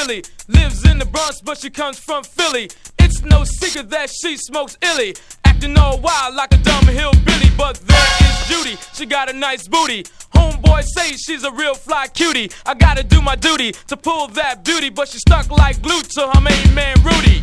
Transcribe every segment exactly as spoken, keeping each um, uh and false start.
Billy. Lives in the Bronx, but she comes from Philly. It's no secret that she smokes illy. Acting all wild like a dumb hillbilly. But there is Judy, she got a nice booty. Homeboy say she's a real fly cutie. I gotta do my duty to pull that beauty, but she stuck like glue to her main man Rudy.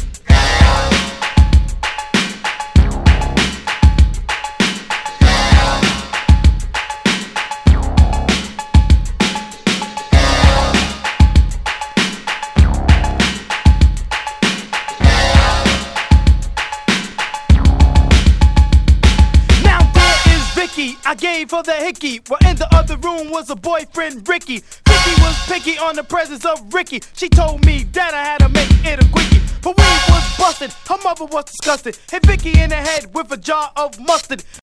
I gave her the hickey, while in the other room was a boyfriend, Ricky. Vicky was picky on the presence of Ricky. She told me that I had to make it a quickie. But we was busted, her mother was disgusted. Hit Vicky in the head with a jar of mustard.